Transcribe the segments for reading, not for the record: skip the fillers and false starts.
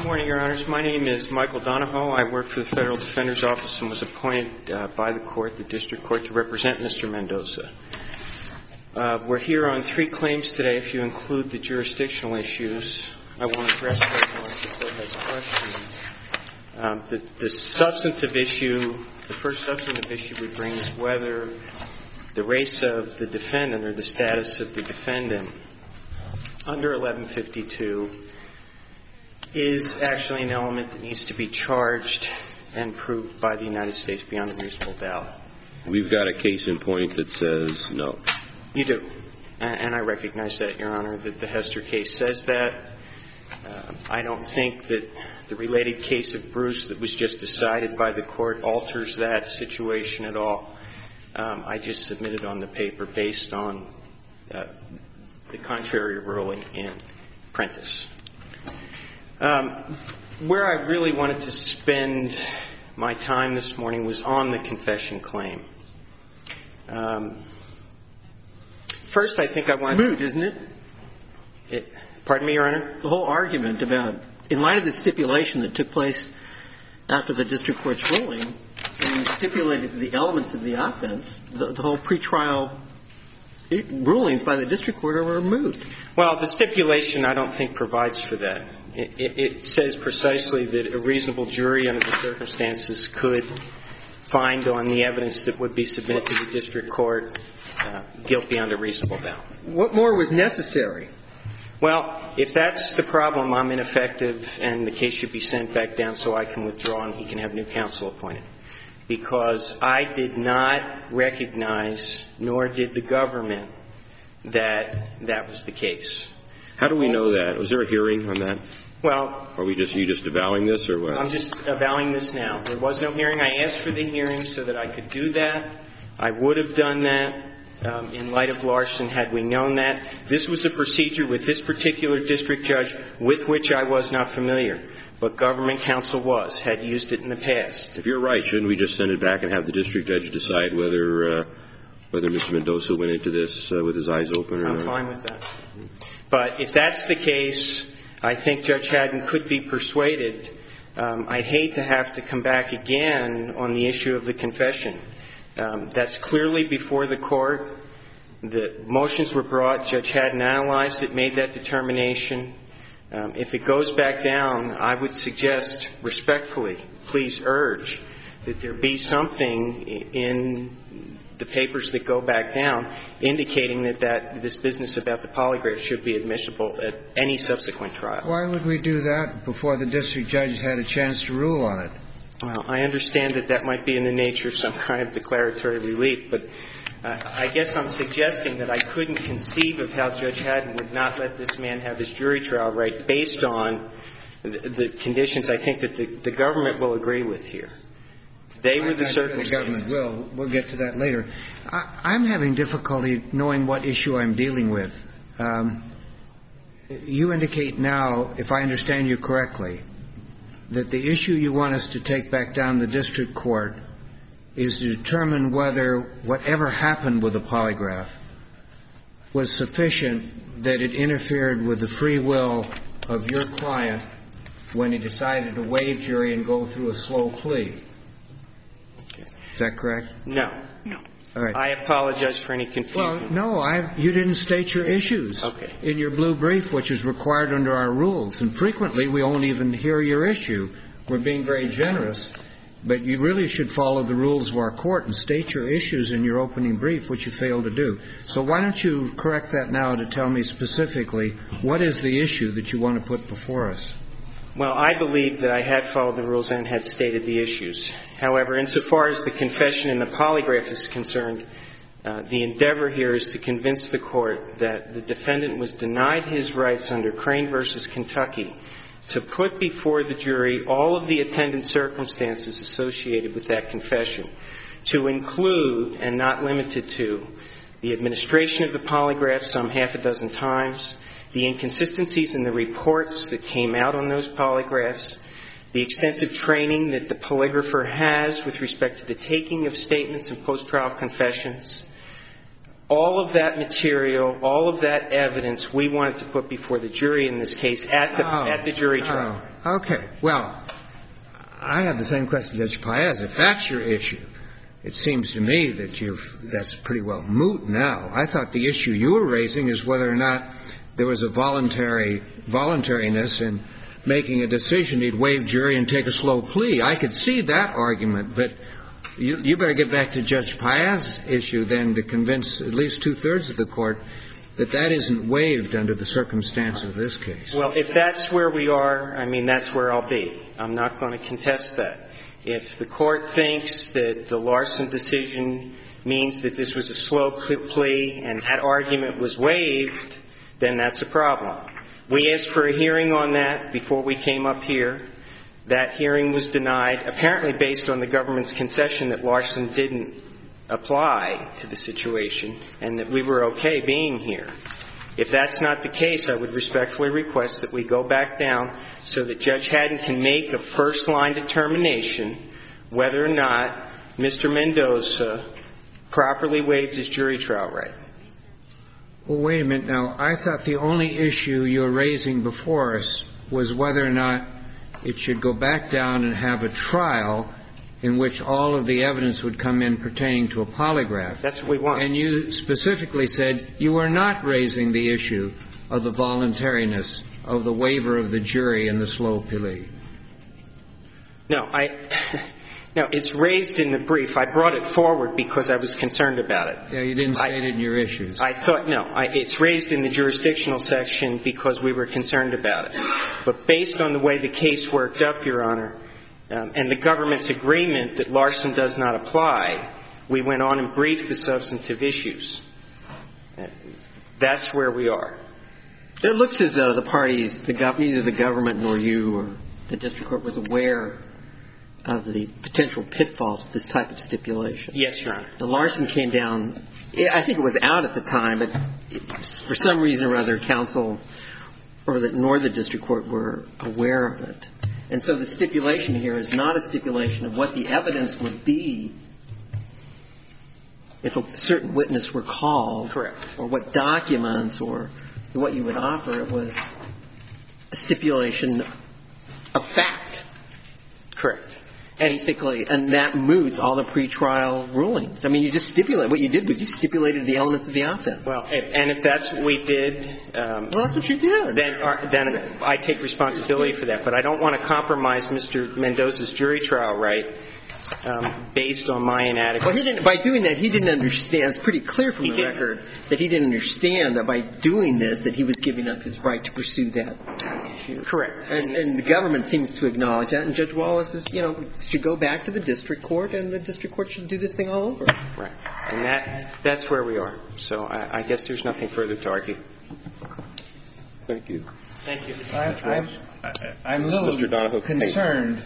Good morning, Your Honors. My name is Michael Donahoe. I work for the Federal Defender's Office and was appointed by the court, the district court, to represent Mr. Mendoza. We're here on 3 claims today. If you include the jurisdictional issues, I want to address those unless the court has questions. The substantive issue, the first substantive issue we bring is whether the race of the defendant or the status of the defendant under 1152 is actually an element that needs to be charged and proved by the United States beyond a reasonable doubt. We've got a case in point that says no. You do. And I recognize that, Your Honor, that the Hester case says that. I don't think that the related case of Bruce that was just decided by the court alters that situation at all. I just submitted on the paper based on the contrary ruling in Prentice. Where I really wanted to spend my time this morning was on the confession claim. First, I think I want to... Moot, isn't it? Pardon me, Your Honor? The whole argument about, in light of the stipulation that took place after the district court's ruling, when you stipulated the elements of the offense, the whole pretrial rulings by the district court were moot. Well, the stipulation I don't think provides for that. It says precisely that a reasonable jury under the circumstances could find on the evidence that would be submitted to the district court guilt beyond a reasonable doubt. What more was necessary? Well, if that's the problem, I'm ineffective and the case should be sent back down so I can withdraw and he can have new counsel appointed. Because I did not recognize, nor did the government, that that was the case. How do we know that? Was there a hearing on that? Well... Are you just avowing this or what? I'm just avowing this now. There was no hearing. I asked for the hearing so that I could do that. I would have done that in light of Larson had we known that. This was a procedure with this particular district judge with which I was not familiar. But government counsel had used it in the past. If you're right, shouldn't we just send it back and have the district judge decide whether Mr. Mendoza went into this with his eyes open or not? I'm fine with that. But if that's the case, I think Judge Haddon could be persuaded. I'd hate to have to come back again on the issue of the confession. That's clearly before the court. The motions were brought. Judge Haddon analyzed it, made that determination. If it goes back down, I would suggest respectfully, please urge that there be something in the papers that go back down indicating that this business about the polygraph should be admissible at any subsequent trial. Why would we do that before the district judge had a chance to rule on it? Well, I understand that might be in the nature of some kind of declaratory relief, but I guess I'm suggesting that I couldn't conceive of how Judge Haddon would not let this man have his jury trial right based on the conditions I think that the government will agree with here. They were the circumstances. The government will. We'll get to that later. I'm having difficulty knowing what issue I'm dealing with. You indicate now, if I understand you correctly, that the issue you want us to take back down the district court is to determine whether whatever happened with the polygraph was sufficient that it interfered with the free will of your client when he decided to waive jury and go through a slow plea. Okay. Is that correct? No. All right. I apologize for any confusion. Well, no, you didn't state your issues in your blue brief, which is required under our rules. And frequently, we won't even hear your issue. We're being very generous. But you really should follow the rules of our court and state your issues in your opening brief, which you failed to do. So why don't you correct that now to tell me specifically what is the issue that you want to put before us? Well, I believe that I had followed the rules and had stated the issues. However, insofar as the confession and the polygraph is concerned, the endeavor here is to convince the court that the defendant was denied his rights under Crane v. Kentucky to put before the jury all of the attendant circumstances associated with that confession, to include and not limited to the administration of the polygraph some half a dozen times, the inconsistencies in the reports that came out on those polygraphs, the extensive training that the polygrapher has with respect to the taking of statements and post-trial confessions, all of that material, all of that evidence we wanted to put before the jury in this case at the jury trial. Oh, okay. Well, I have the same question, Judge Paez. If that's your issue, it seems to me that that's pretty well moot now. I thought the issue you were raising is whether or not there was a voluntariness in making a decision. He'd waive jury and take a slow plea. I could see that argument, but you better get back to Judge Paez's issue then to convince at least two-thirds of the Court that that isn't waived under the circumstances of this case. Well, if that's where we are, I mean, that's where I'll be. I'm not going to contest that. If the Court thinks that the Larson decision means that this was a slow plea and that argument was waived, then that's a problem. We asked for a hearing on that before we came up here. That hearing was denied, apparently based on the government's concession that Larson didn't apply to the situation and that we were okay being here. If that's not the case, I would respectfully request that we go back down so that Judge Haddon can make a first-line determination whether or not Mr. Mendoza properly waived his jury trial right. Well, wait a minute now. I thought the only issue you were raising before us was whether or not it should go back down and have a trial in which all of the evidence would come in pertaining to a polygraph. That's what we want. And you specifically said you were not raising the issue of the voluntariness of the waiver of the jury in the slow plea. No, no, it's raised in the brief. I brought it forward because I was concerned about it. Yeah, you didn't state it in your issues. I thought, no, it's raised in the jurisdictional section because we were concerned about it. But based on the way the case worked up, Your Honor, and the government's agreement that Larson does not apply, we went on and briefed the substantive issues. That's where we are. It looks as though the parties, neither the government nor you or the district court was aware of the potential pitfalls of this type of stipulation. Yes, Your Honor. The Larson came down, I think it was out at the time, but for some reason or other, counsel nor the district court were aware of it. And so the stipulation here is not a stipulation of what the evidence would be if a certain witness were called. Correct. Or what documents or what you would offer. It was a stipulation of fact. Correct. Basically, and that moots all the pretrial rulings. I mean, you just stipulate. What you did was you stipulated the elements of the offense. Well, and if that's what we did, well, that's what you did. Then I take responsibility for that. But I don't want to compromise Mr. Mendoza's jury trial right based on my inadequacy. Well, by doing that, he didn't understand. It's pretty clear from the record that he didn't understand that by doing this that he was giving up his right to pursue that issue. Correct. And the government seems to acknowledge that. And Judge Wallace is, should go back to the district court, and the district court should do this thing all over. Right. And that's where we are. So I guess there's nothing further to argue. Thank you. Thank you. I'm a little Mr. Donahoe, concerned.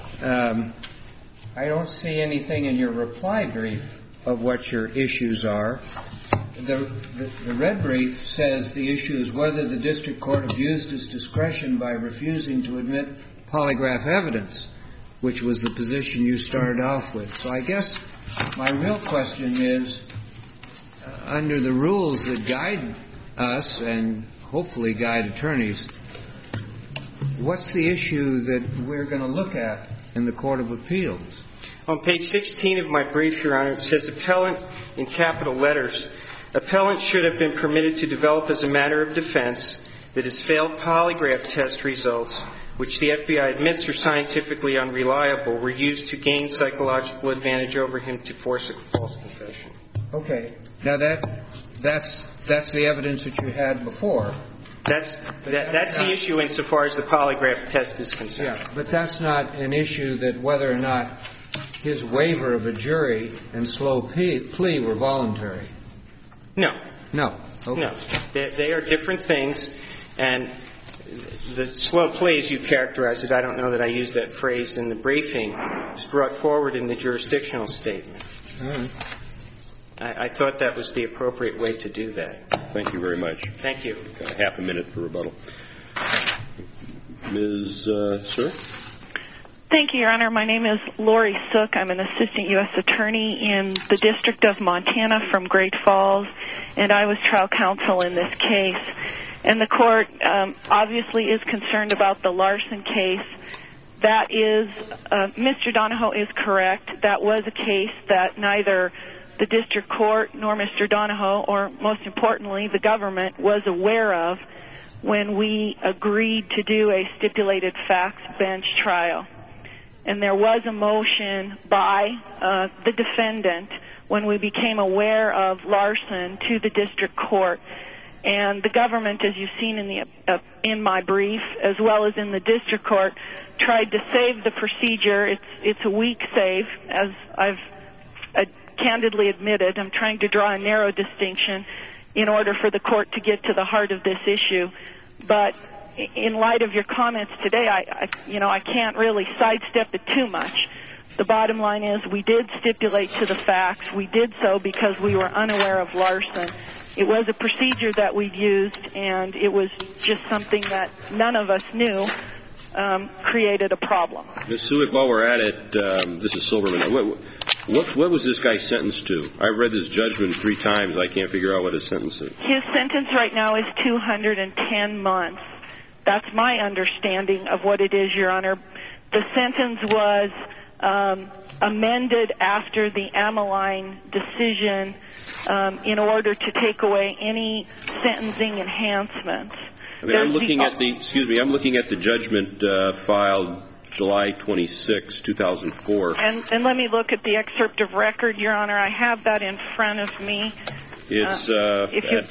I don't see anything in your reply brief of what your issues are. The red brief says the issue is whether the district court abused its discretion by refusing to admit polygraph evidence, which was the position you started off with. So I guess my real question is, under the rules that guide us and hopefully guide attorneys, what's the issue that we're going to look at in the Court of Appeals? On page 16 of my brief, Your Honor, it says, appellant, in capital letters, appellant should have been permitted to develop as a matter of defense that his failed polygraph test results, which the FBI admits are scientifically unreliable, were used to gain psychological advantage over him to force a false confession. Okay. Now that's the evidence that you had before. That's the issue insofar as the polygraph test is concerned. Yeah, but that's not an issue that whether or not his waiver of a jury and slow plea were voluntary. No. No. Okay. No. They are different things. And the slow plea, as you characterize it, I don't know that I used that phrase in the briefing, is brought forward in the jurisdictional statement. All right. I thought that was the appropriate way to do that. Thank you very much. Thank you. Got half a minute for rebuttal. Ms. Sir? Thank you, Your Honor. My name is Lori Sook. I'm an assistant U.S. attorney in the District of Montana from Great Falls, and I was trial counsel in this case. And the court obviously is concerned about the Larson case. That is, Mr. Donahoe is correct. That was a case that neither the district court nor Mr. Donahoe, or most importantly, the government, was aware of when we agreed to do a stipulated facts bench trial. And there was a motion by the defendant when we became aware of Larson to the district court. And the government, as you've seen in my brief, as well as in the district court, tried to save the procedure. It's a weak save, as I've candidly admitted. I'm trying to draw a narrow distinction in order for the court to get to the heart of this issue. But in light of your comments today, I can't really sidestep it too much. The bottom line is we did stipulate to the facts. We did so because we were unaware of Larson. It was a procedure that we'd used, and it was just something that none of us knew created a problem. Ms. Suick, while we're at it, this is Silverman. What was this guy sentenced to? I read his judgment 3 times. I can't figure out what his sentence is. His sentence right now is 210 months. That's my understanding of what it is, Your Honor. The sentence was amended after the Ameline decision in order to take away any sentencing enhancements. I'm looking at the judgment filed July 26, 2004. And let me look at the excerpt of record, Your Honor. I have that in front of me. It's at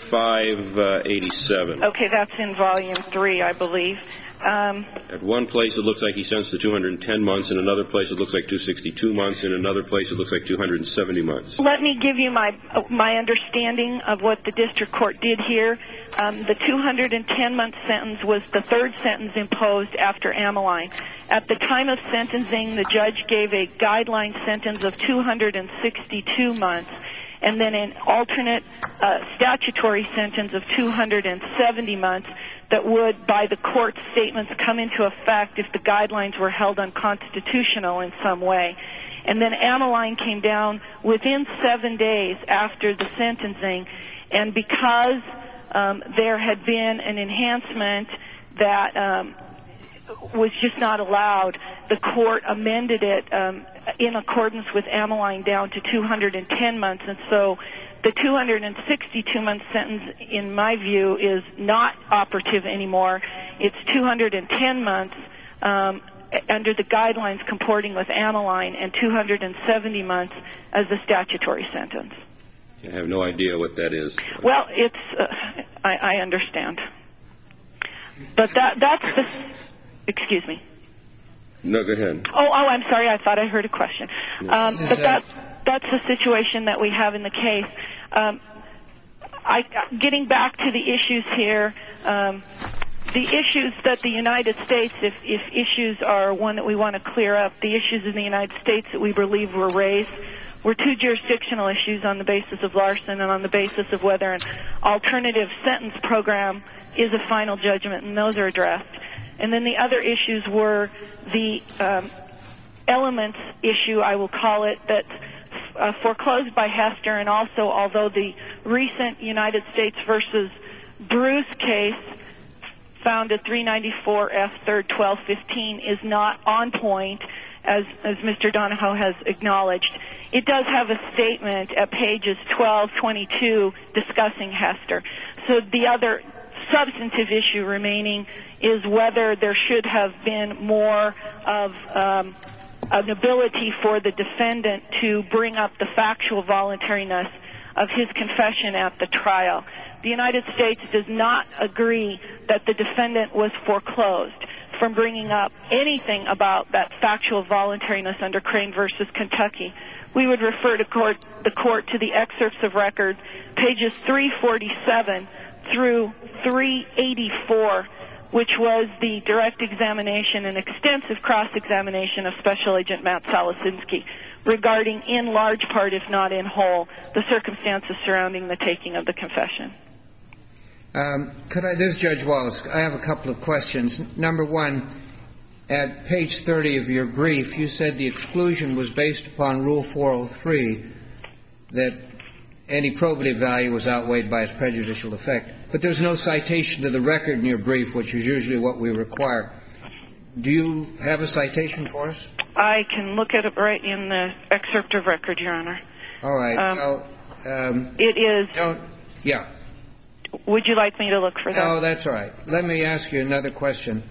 587. Okay, that's in volume 3, I believe. At one place it looks like he sentenced to 210 months. In another place it looks like 262 months. In another place it looks like 270 months. Let me give you my understanding of what the district court did here. The 210-month sentence was the third sentence imposed after Ameline. At the time of sentencing, the judge gave a guideline sentence of 262 months. And then an alternate statutory sentence of 270 months that would, by the court's statements, come into effect if the guidelines were held unconstitutional in some way. And then Ameline came down within 7 days after the sentencing, and because there had been an enhancement that was just not allowed, the court amended it in accordance with Ameline down to 210 months. And so the 262-month sentence, in my view, is not operative anymore. It's 210 months under the guidelines comporting with Ameline, and 270 months as the statutory sentence. I have no idea what that is. Well, I understand. But that's the... Excuse me. No, go ahead. Oh, I'm sorry. I thought I heard a question. But that's the situation that we have in the case. Getting back to the issues here, the issues that the United States, if issues are one that we want to clear up, the issues in the United States that we believe were raised were 2 jurisdictional issues on the basis of Larson and on the basis of whether an alternative sentence program is a final judgment, and those are addressed. And then the other issues were the elements issue, I will call it, that's foreclosed by Hester, and also, although the recent United States versus Bruce case found at 394 F. 3rd 1215 is not on point, as Mr. Donahoe has acknowledged. It does have a statement at pages 1222 discussing Hester. So the other substantive issue remaining is whether there should have been more of an ability for the defendant to bring up the factual voluntariness of his confession at the trial. The United States does not agree that the defendant was foreclosed from bringing up anything about that factual voluntariness under Crane versus Kentucky. We would refer the court to the excerpts of record, pages 347 through 384, which was the direct examination and extensive cross-examination of Special Agent Matt Salasinski regarding, in large part, if not in whole, the circumstances surrounding the taking of the confession. This is Judge Wallace. I have a couple of questions. Number one, at page 30 of your brief, you said the exclusion was based upon Rule 403, that any probative value was outweighed by its prejudicial effect. But there's no citation to the record in your brief, which is usually what we require. Do you have a citation for us? I can look at it right in the excerpt of record, Your Honor. All right. It is. Yeah. Would you like me to look for that? No, that's all right. Let me ask you another question.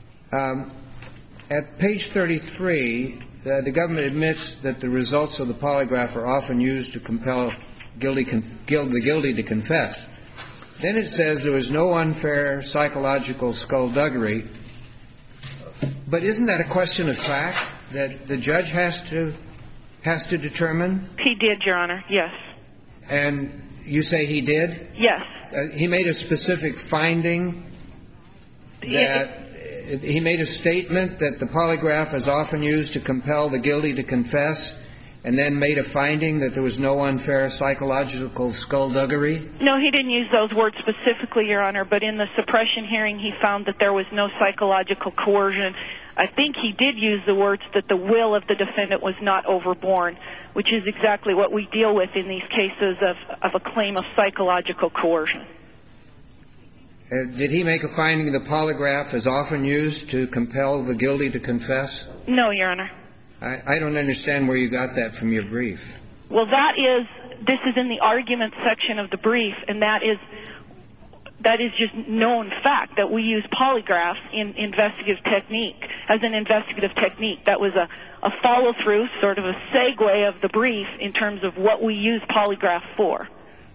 At page 33, the government admits that the results of the polygraph are often used to compel the guilty to confess. Then it says there was no unfair psychological skullduggery. But isn't that a question of fact that the judge has to determine? He did, Your Honor, yes. And you say he did? Yes. He made a specific finding that he made a statement that the polygraph is often used to compel the guilty to confess, and then made a finding that there was no unfair psychological skullduggery? No, he didn't use those words specifically, Your Honor, but in the suppression hearing he found that there was no psychological coercion. I think he did use the words that the will of the defendant was not overborne, which is exactly what we deal with in these cases of a claim of psychological coercion. Did he make a finding the polygraph is often used to compel the guilty to confess? No, Your Honor. I don't understand where you got that from your brief. Well, this is in the argument section of the brief, and that is just known fact that we use polygraphs in investigative technique, as an investigative technique. That was a follow-through, sort of a segue of the brief in terms of what we use polygraph for.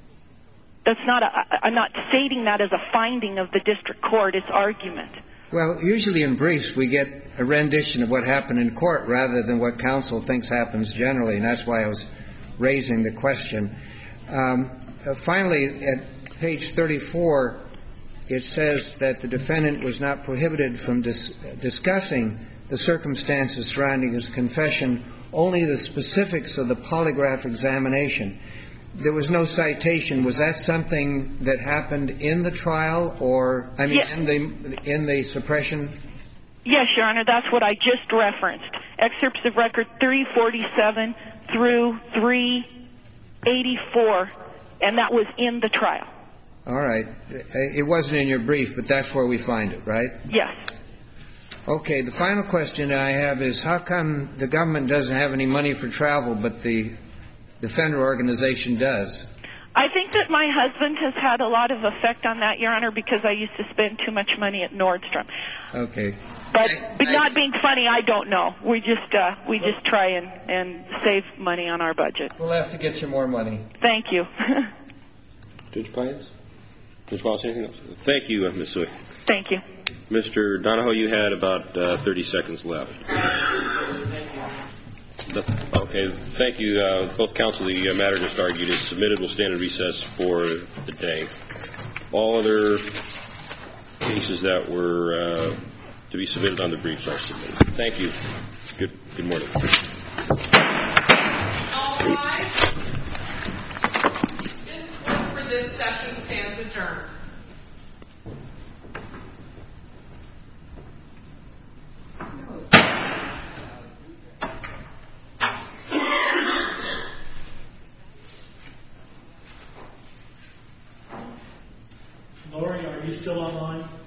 I'm not stating that as a finding of the district court, it's argument. Well, usually in briefs we get a rendition of what happened in court rather than what counsel thinks happens generally, and that's why I was raising the question. Finally, at page 34, it says that the defendant was not prohibited from discussing the circumstances surrounding his confession, only the specifics of the polygraph examination. There was no citation. Was that something that happened in the trial, or yes. in the suppression? Yes, Your Honor, that's what I just referenced. Excerpts of record 347 through 384, and that was in the trial. All right. It wasn't in your brief, but that's where we find it, right? Yes. Okay. The final question I have is, how come the government doesn't have any money for travel, but the Defender organization does? I think that my husband has had a lot of effect on that, Your Honor, because I used to spend too much money at Nordstrom. Okay. But not being funny, I don't know. We just try and save money on our budget. We'll have to get you more money. Thank you. Judge Pius? Judge Wallace, anything else? Thank you, Ms. Sui. Thank you. Mr. Donahoe, you had about 30 seconds left. Okay, thank you. Both counsel, the matter just argued is submitted. We'll stand in recess for the day. All other cases that were to be submitted on the briefs are submitted. Thank you. Good morning. All rise. This court for this session stands adjourned. Lori, are you still online?